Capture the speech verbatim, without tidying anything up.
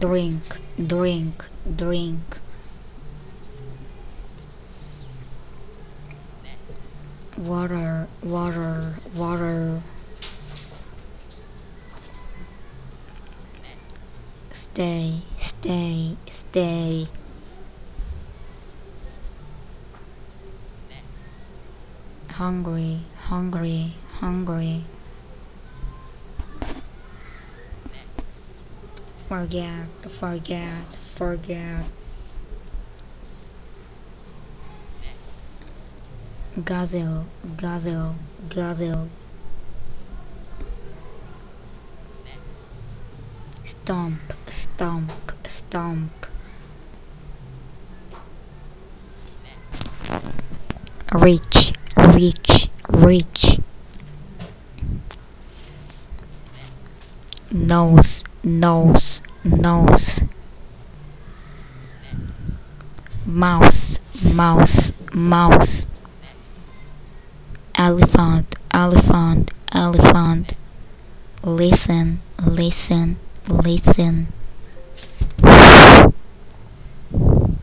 drink, drink, drink. Water, water, water. Stay, stay, stay. Hungry, hungry, hungry. Forget, forget, forget. Gazelle, gazelle, gazelle. Stomp, stomp, stomp. Reach, reach, reach. Nose, nose, nose. Mouse, mouse, mouse. Elephant, elephant, elephant. Listen, listen, listen.